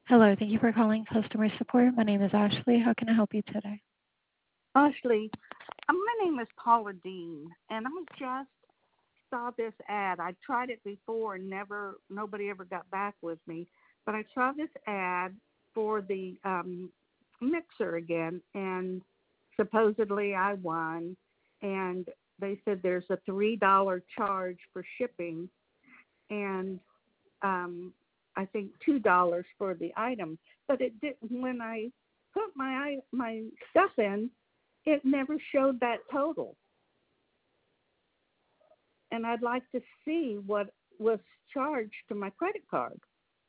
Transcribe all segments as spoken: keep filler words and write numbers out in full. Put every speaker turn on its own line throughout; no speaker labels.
Hello, thank you for calling customer support. My name is Ashley. How can I help you today?
Ashley, uh, my name is Paula Dean, and I just saw this ad. I tried it before and never, nobody ever got back with me. But I saw this ad for the um, mixer again, and supposedly I won. And they said there's a three dollar charge for shipping, and um, I think two dollars for the item. But it didn't. When I put my my stuff in, it never showed that total. And I'd like to see what was charged to my credit card.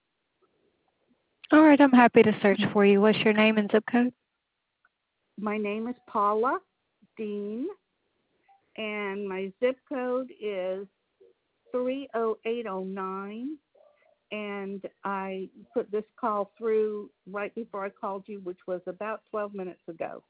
All right, I'm happy to search for you. What's your name and zip code?
My name is Paula Dean, and my zip code is three oh eight oh nine. And I put this call through right before I called you, which was about twelve minutes ago.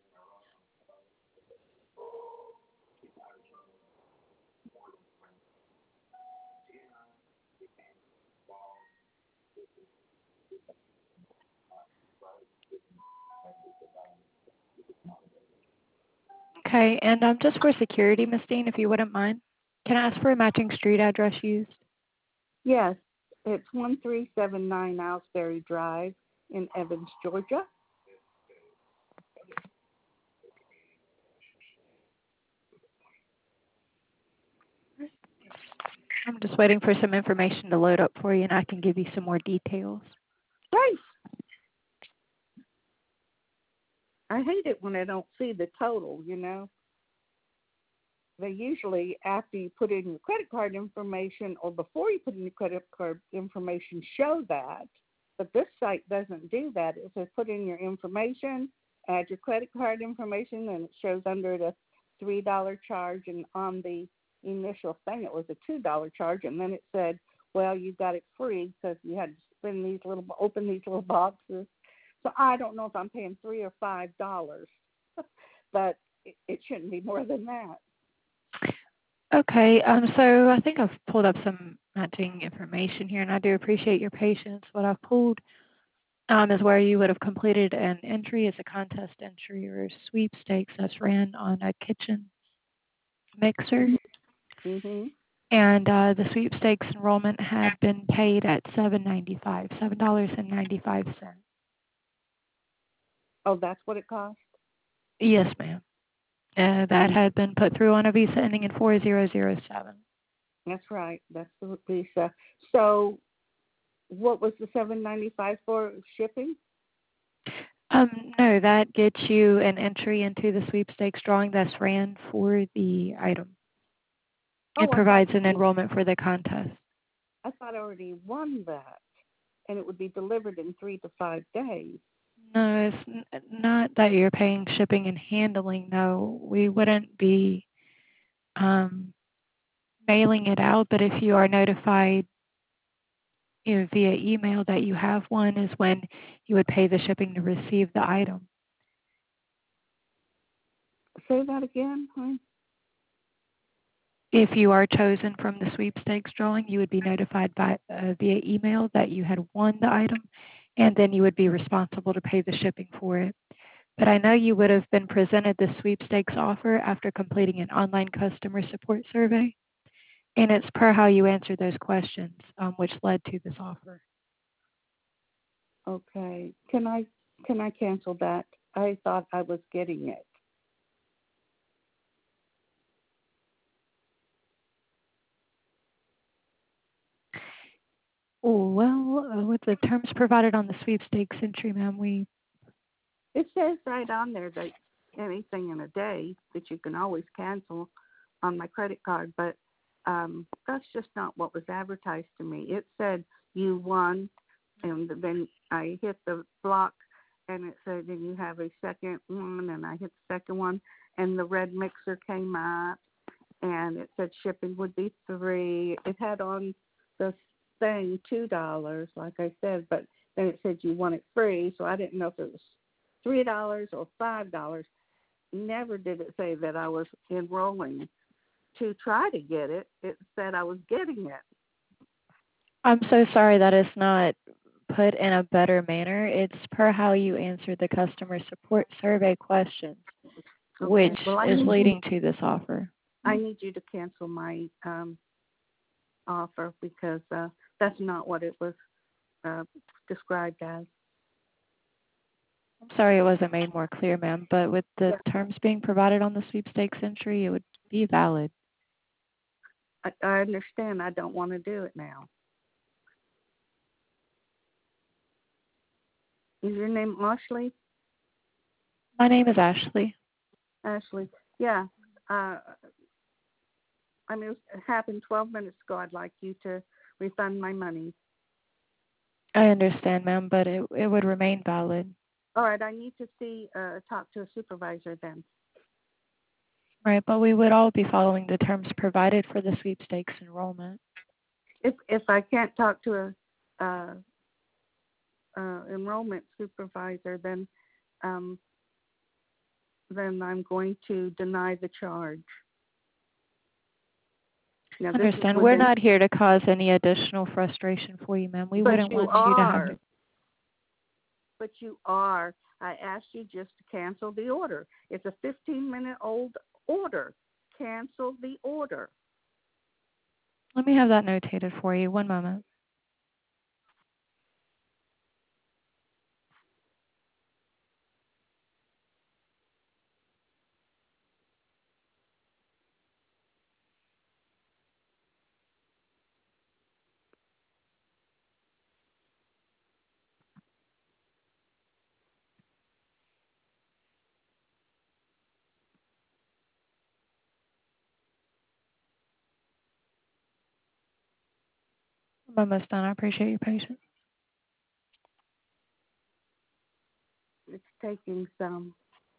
Okay, and um, just for security, Miss Dean, if you wouldn't mind, can I ask for a matching street address used?
Yes, it's one three seven nine Owsbury Drive in Evans, Georgia.
I'm just waiting for some information to load up for you, and I can give you some more details.
Great. I hate it when I don't see the total, you know. They usually, after you put in your credit card information or before you put in your credit card information, show that. But this site doesn't do that. It says put in your information, add your credit card information, and it shows under the three dollar charge. And on the initial thing, it was a two dollar charge. And then it said, well, you got it free because you had to spin these little, open these little boxes. So I don't know if I'm paying three or five dollars, but it, it shouldn't be more than that.
Okay, um, so I think I've pulled up some matching information here, and I do appreciate your patience. What I've pulled um, is where you would have completed an entry as a contest entry or sweepstakes that's ran on a kitchen mixer,
Mm-hmm.
and uh, the sweepstakes enrollment had been paid at seven ninety-five, seven dollars and ninety-five cents.
Oh, that's what it cost?
Yes, ma'am. Uh, that
Mm.
had been put through on a visa ending in four zero zero seven.
That's right. That's the visa. So what was the seven ninety five for shipping?
Um, no, that gets you an entry into the sweepstakes drawing that's ran for the item. It
Oh, I thought
provides an enrollment for the contest.
I thought I already won that, and it would be delivered in three to five days.
No, it's n- not that you're paying shipping and handling. No, we wouldn't be um, mailing it out, but if you are notified, you know, via email that you have one, is when you would pay the shipping to receive the item.
Say that again, huh?
If you are chosen from the sweepstakes drawing, you would be notified by uh, via email that you had won the item, and then you would be responsible to pay the shipping for it. But I know you would have been presented the sweepstakes offer after completing an online customer support survey, and it's per how you answered those questions, um, which led to this offer.
Okay. Can I can I cancel that? I thought I was getting it.
Oh, well, uh, with the terms provided on the sweepstakes entry, ma'am, we
It says right on there that anything in a day that you can always cancel on my credit card, but um, that's just not what was advertised to me. It said you won, and then I hit the block, and it said, then you have a second one, and I hit the second one, and the red mixer came up, and it said shipping would be free. It had on the thing two dollars, like I said, but then it said you want it free, so I didn't know if it was three dollars or five dollars. Never did it say that I was enrolling to try to get it. It said I was getting it.
I'm so sorry that is not put in a better manner. It's per how you answer the customer support survey questions,
Okay.
which
Well, I
is
need
leading
you,
to this offer.
I need you to cancel my um, offer because uh, that's not what it was uh, described as.
I'm sorry it wasn't made more clear, ma'am, but with the
Yeah.
terms being provided on the sweepstakes entry, it would be valid.
I, I understand. I don't want to do it now. Is your name Ashley?
My name is Ashley.
Ashley. Yeah. Uh, I mean, it happened twelve minutes ago. I'd like you to refund my money.
I understand, ma'am, but it it would remain valid.
All right. I need to see, uh, talk to a supervisor then.
Right, but we would all be following the terms provided for the sweepstakes enrollment.
If if I can't talk to a uh, uh, enrollment supervisor, then um, then I'm going to deny the charge. Now, this is
Understand. We're
within,
not here to cause any additional frustration for you, ma'am. We
but
wouldn't
you
want you to have
are,
to.
but you are. I asked you just to cancel the order. It's a fifteen minute old order. Cancel the order.
Let me have that notated for you. One moment. I'm almost done. I appreciate your patience.
It's taking some.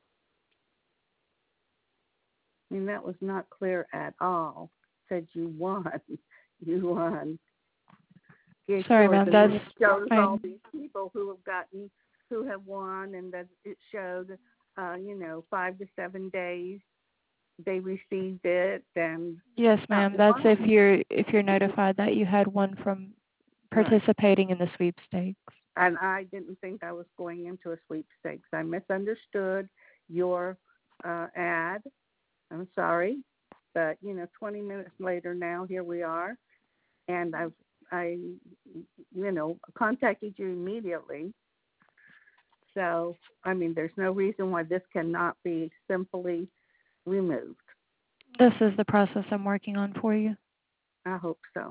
I mean, that was not clear at all. Said you won. You won. It
Sorry,
shows,
ma'am.
and then
That's
it shows all
I'm
these people who have gotten, who have won, and that it showed, uh, you know, five to seven days they received it, and
yes,
not
ma'am. That's if
one.
you're if you're notified that you had one from
Right.
participating in the sweepstakes.
And I didn't think I was going into a sweepstakes. I misunderstood your uh, ad. I'm sorry, but you know, twenty minutes later now, here we are, and I've I, you know, contacted you immediately. So I mean, there's no reason why this cannot be simply removed.
This is the process I'm working on for you.
I hope so.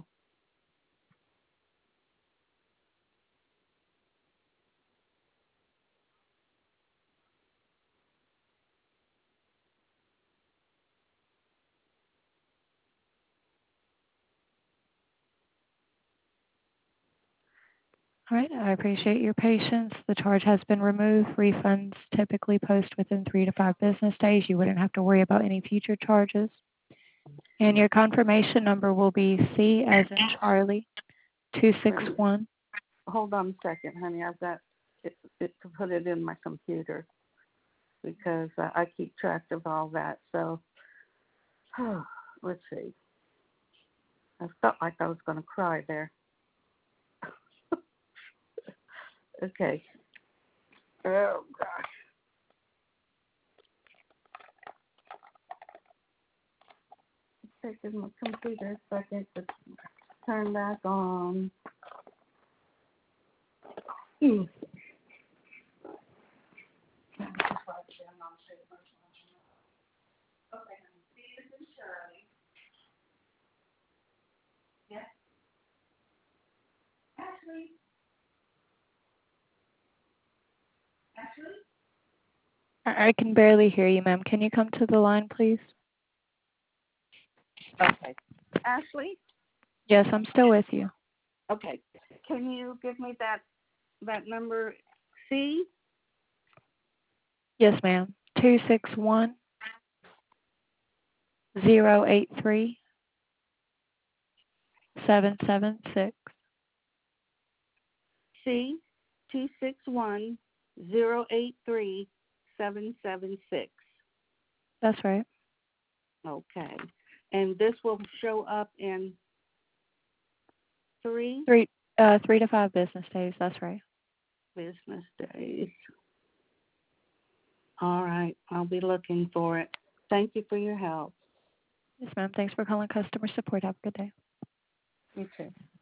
All right. I appreciate your patience. The charge has been removed. Refunds typically post within three to five business days. You wouldn't have to worry about any future charges. And your confirmation number will be C as in Charlie, two six one.
Hold on a second, honey. I've got it, it to put it in my computer because uh, I keep track of all that. So let's see. I felt like I was going to cry there. Okay. Oh gosh. It's taking my computer a second to turn back on. Hmm. Ashley? Ashley?
I I can barely hear you, ma'am. Can you come to the line, please?
Okay. Ashley?
Yes, I'm still with you.
Okay. Can you give me that that number C?
Yes, ma'am. Two six one zero eight three seven seven six.
C two six one zero eight three seven seven six.
That's right.
Okay. And this will show up in three?
Three Uh, three to five business days. That's right.
Business days. All right. I'll be looking for it. Thank you for your help.
Yes, ma'am. Thanks for calling customer support. Have a good day.
You too.